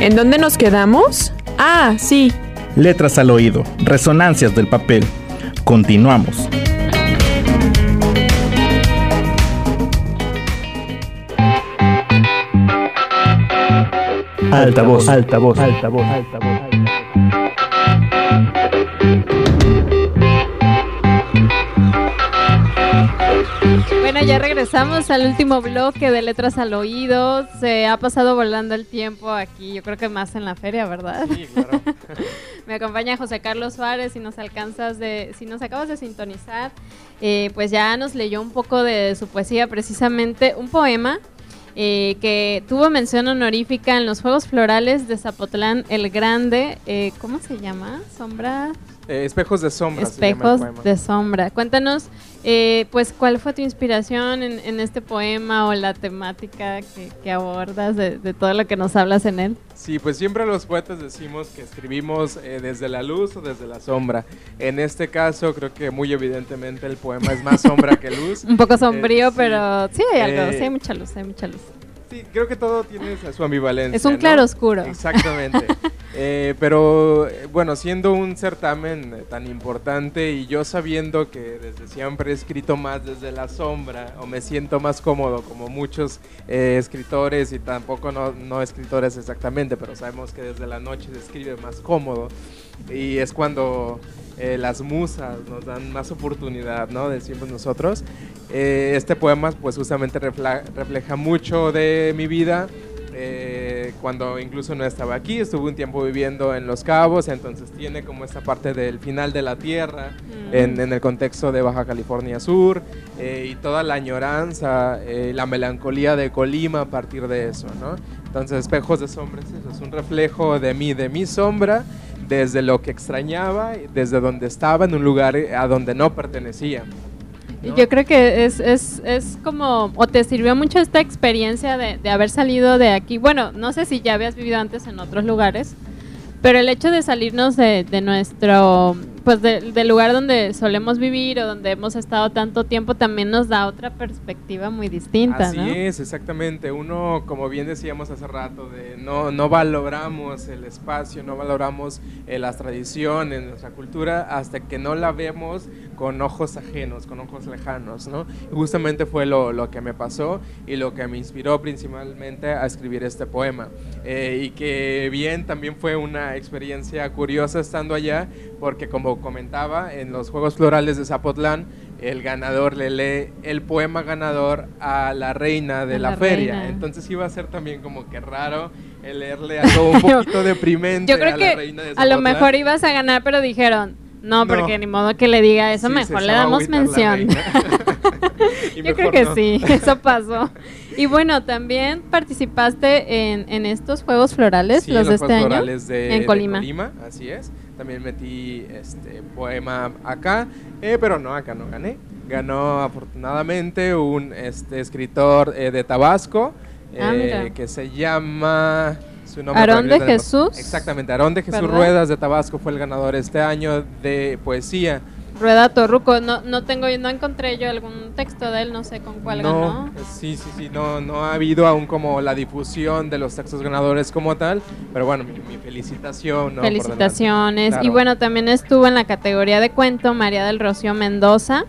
¿En dónde nos quedamos? Ah, sí. Letras al oído, resonancias del papel. Continuamos. Altavoz, altavoz, altavoz, altavoz. Bueno, ya regresamos al último bloque de Letras al Oído. Se ha pasado volando el tiempo aquí, yo creo que más en la feria, ¿verdad? Sí, claro. Me acompaña José Carlos Suárez, si nos acabas de sintonizar, pues ya nos leyó un poco de su poesía, precisamente un poema que tuvo mención honorífica en los Juegos Florales de Zapotlán el Grande. ¿Cómo se llama? ¿Sombra? Espejos de sombra. Espejos de sombra. Cuéntanos, pues, ¿cuál fue tu inspiración en este poema o la temática que abordas de todo lo que nos hablas en él? Sí, pues siempre los poetas decimos que escribimos desde la luz o desde la sombra. En este caso, creo que muy evidentemente el poema es más sombra que luz. Un poco sombrío, sí, pero sí hay algo, sí hay mucha luz, Sí, creo que todo tiene su ambivalencia. Es un claroscuro. Exactamente. Pero bueno, siendo un certamen tan importante y yo sabiendo que desde siempre he escrito más desde la sombra o me siento más cómodo como muchos escritores y tampoco no escritores exactamente, pero sabemos que desde la noche se escribe más cómodo y es cuando las musas nos dan más oportunidad, ¿no? Decimos nosotros. Este poema pues justamente refleja mucho de mi vida. Cuando incluso no estaba aquí, estuve un tiempo viviendo en Los Cabos, entonces tiene como esta parte del final de la tierra en el contexto de Baja California Sur y toda la añoranza, la melancolía de Colima a partir de eso, ¿no? Entonces Espejos de Sombra es un reflejo de mi sombra, desde lo que extrañaba, desde donde estaba en un lugar a donde no pertenecía. ¿no? Yo creo que es como, o te sirvió mucho esta experiencia de haber salido de aquí. Bueno, no sé si ya habías vivido antes en otros lugares, pero el hecho de salirnos de nuestro, pues del lugar donde solemos vivir o donde hemos estado tanto tiempo también nos da otra perspectiva muy distinta, Así ¿no? es, exactamente. Uno, como bien decíamos hace rato, no valoramos el espacio, no valoramos las tradiciones, nuestra cultura, hasta que no la vemos con ojos ajenos, con ojos lejanos, ¿no? Y justamente fue lo que me pasó y lo que me inspiró principalmente a escribir este poema. Y que bien, también fue una experiencia curiosa estando allá, porque como comentaba, en los Juegos Florales de Zapotlán, el ganador le lee el poema ganador a la reina de la feria. Reina. Entonces iba a ser también como que raro el leerle algo un poquito deprimente Yo creo a que la reina de Zapotlán. A lo mejor ibas a ganar, pero dijeron, no, porque ni modo que le diga eso, sí, mejor le damos mención. Yo creo que no. Sí, eso pasó. Y bueno, también participaste en estos Juegos Florales, sí, los de este año, en Colima. Así es. También metí poema acá, pero no, acá no gané. Ganó afortunadamente un escritor de Tabasco, que se llama... Su nombre Aarón de Jesús. Exactamente, Aarón de Jesús, ¿verdad? Ruedas de Tabasco fue el ganador este año de poesía. Rueda Torruco, no encontré yo algún texto de él, no sé con cuál ganó. Sí, no ha habido aún como la difusión de los textos ganadores como tal, pero bueno, mi felicitación. ¿no? Felicitaciones, claro. Y bueno, también estuvo en la categoría de cuento María del Rocío Mendoza.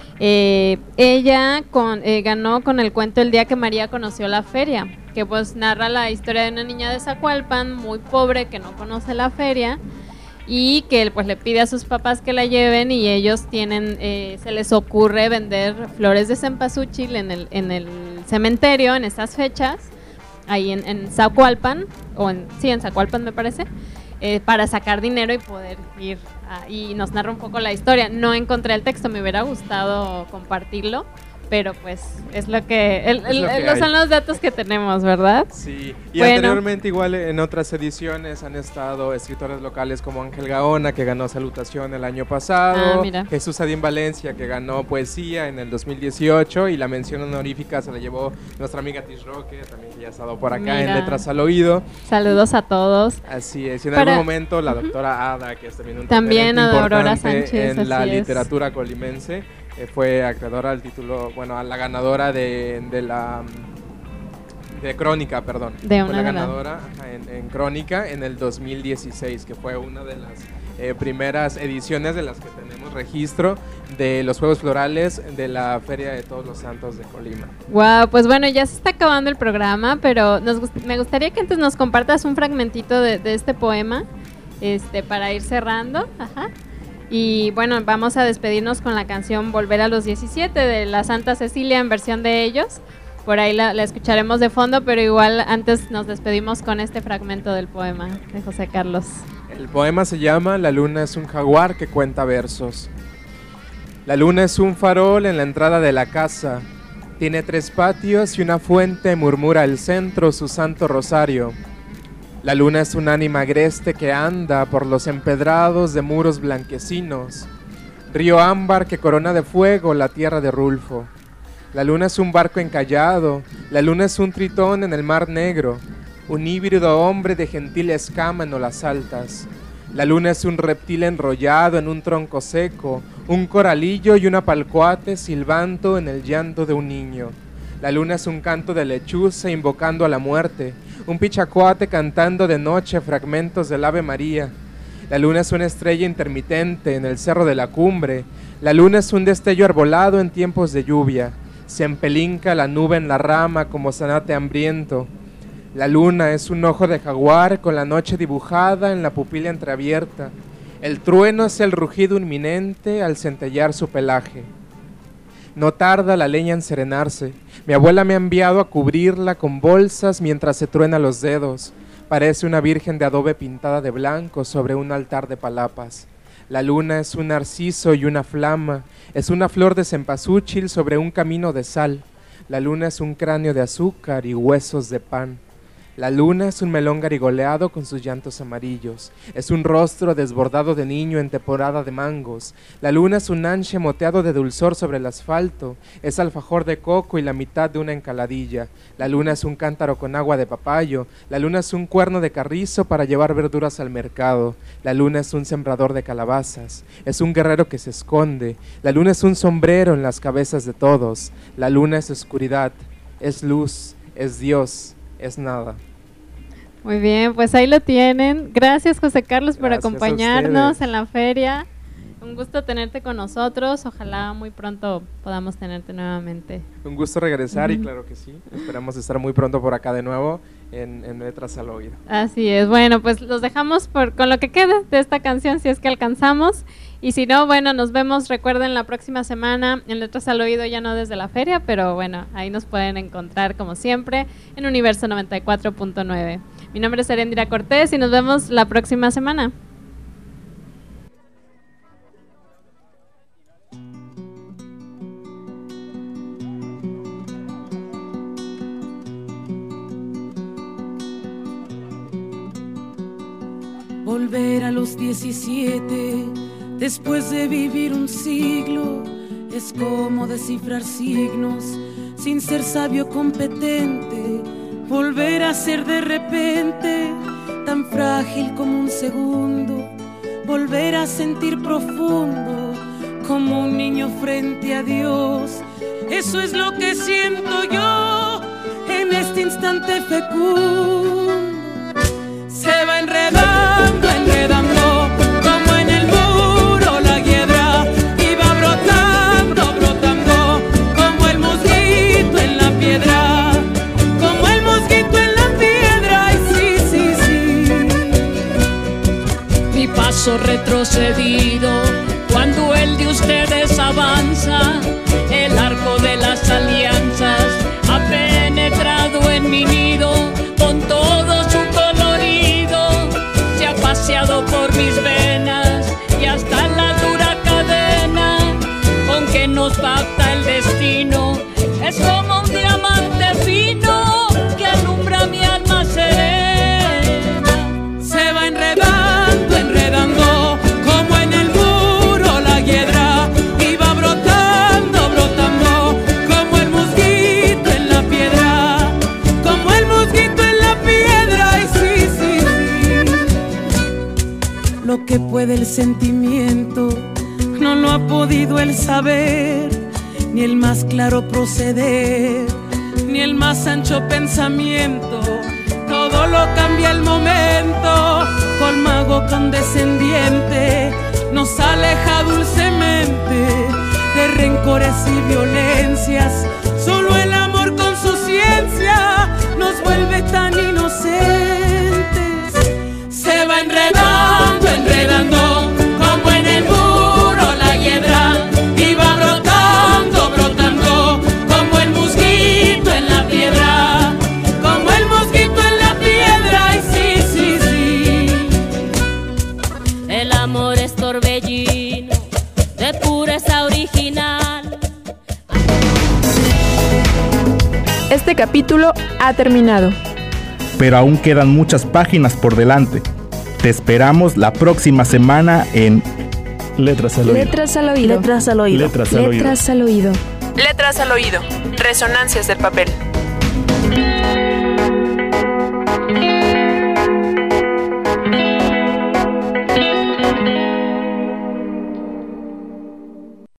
Ella ganó con el cuento El día que María conoció la feria, que pues narra la historia de una niña de Zacualpan muy pobre que no conoce la feria y que pues le pide a sus papás que la lleven y ellos tienen, se les ocurre vender flores de cempasúchil en el cementerio en estas fechas, ahí en Zacualpan, en Zacualpan me parece, para sacar dinero y poder ir y nos narra un poco la historia. No encontré el texto, me hubiera gustado compartirlo, pero pues es lo que son los datos que tenemos, ¿verdad? Sí, y anteriormente igual en otras ediciones han estado escritores locales como Ángel Gaona, que ganó Salutación el año pasado, Jesús Adín Valencia, que ganó Poesía en el 2018, y la mención honorífica se la llevó nuestra amiga Tish Roque, también que ya ha estado por acá en Letras al Oído. Saludos a todos. Así es, y en algún momento la doctora Ada, que es también un referente Aurora importante Sánchez, en la literatura colimense, fue acreedora al título, a la ganadora de Crónica, perdón. De una fue la ganadora en Crónica en el 2016, que fue una de las primeras ediciones de las que tenemos registro de los Juegos Florales de la Feria de Todos los Santos de Colima. Wow, pues bueno, ya se está acabando el programa, pero me gustaría que antes nos compartas un fragmentito de este poema, para ir cerrando. Ajá. Y bueno, vamos a despedirnos con la canción Volver a los 17 de la Santa Cecilia en versión de ellos. Por ahí la escucharemos de fondo, pero igual antes nos despedimos con este fragmento del poema de José Carlos. El poema se llama La luna es un jaguar que cuenta versos. La luna es un farol en la entrada de la casa. Tiene 3 patios y una fuente, murmura el centro su santo rosario. La luna es un ánima agreste que anda por los empedrados de muros blanquecinos. Río ámbar que corona de fuego la tierra de Rulfo. La luna es un barco encallado, la luna es un tritón en el mar negro, un híbrido hombre de gentil escama en olas altas. La luna es un reptil enrollado en un tronco seco, un coralillo y una palcuate silbando en el llanto de un niño. La luna es un canto de lechuza invocando a la muerte, un pichacuate cantando de noche fragmentos del Ave María. La luna es una estrella intermitente en el cerro de la cumbre, la luna es un destello arbolado en tiempos de lluvia. Se empelinca la nube en la rama como zanate hambriento. La luna es un ojo de jaguar con la noche dibujada en la pupila entreabierta. El trueno es el rugido inminente al centellear su pelaje. No tarda la leña en serenarse. Mi abuela me ha enviado a cubrirla con bolsas mientras se truena los dedos. Parece una virgen de adobe pintada de blanco sobre un altar de palapas. La luna es un narciso y una flama, es una flor de cempasúchil sobre un camino de sal. La luna es un cráneo de azúcar y huesos de pan. La luna es un melón garigoleado con sus llantos amarillos. Es un rostro desbordado de niño en temporada de mangos. La luna es un anche moteado de dulzor sobre el asfalto. Es alfajor de coco y la mitad de una encaladilla. La luna es un cántaro con agua de papayo. La luna es un cuerno de carrizo para llevar verduras al mercado. La luna es un sembrador de calabazas. Es un guerrero que se esconde. La luna es un sombrero en las cabezas de todos. La luna es oscuridad, es luz, es Dios. Es nada. Muy bien, pues ahí lo tienen. Gracias, José Carlos, por acompañarnos en la feria. Un gusto tenerte con nosotros. Ojalá muy pronto podamos tenerte nuevamente. Un gusto regresar y claro que sí. Esperamos estar muy pronto por acá de nuevo en Letras al Oído. Así es. Bueno, pues los dejamos con lo que queda de esta canción, si es que alcanzamos. Y si no, bueno, nos vemos, recuerden, la próxima semana en Letras al Oído, ya no desde la feria, pero bueno, ahí nos pueden encontrar como siempre en Universo 94.9. Mi nombre es Erendira Cortés y nos vemos la próxima semana. Volver a los 17 después de vivir un siglo es como descifrar signos sin ser sabio competente. Volver a ser de repente tan frágil como un segundo. Volver a sentir profundo como un niño frente a Dios. Eso es lo que siento yo en este instante fecundo. Se va enredando, enredando, como en el muro la hiedra, y va brotando, brotando, como el mosquito en la piedra, como el mosquito en la piedra, y sí, sí, sí. Mi paso retrocedido, cuando el de ustedes avanza, el arco de las alianzas ha penetrado en mi nido con todo su paseado por mis venas y hasta la dura cadena con que nos pacta el destino. Es como un diamante fino que alumbra mi alma serena. Se va enredando, enredando, como en el muro la hiedra, y va brotando, brotando, como el mosquito en la piedra, como el mosquito en la piedra, y sí, sí, sí. Lo que puede el sentimiento no lo ha podido el saber, ni el más claro proceder, ni el más ancho pensamiento. Todo lo cambia el momento. condescendiente nos aleja dulcemente de rencores y violencias. Solo el amor con su ciencia nos vuelve tan inocentes. Se va enredando, enredando, como en el muro la hiedra, y va brotando, brotando, como el mosquito en la piedra, como el mosquito en la piedra. Y sí, sí, sí, el amor es torbellino de pureza original. Este capítulo ha terminado. Pero aún quedan muchas páginas por delante. Te esperamos la próxima semana en Letras al Oído. Letras al oído. Letras al oído. Letras al Oído. Letras al oído. Letras al oído. Resonancias del papel.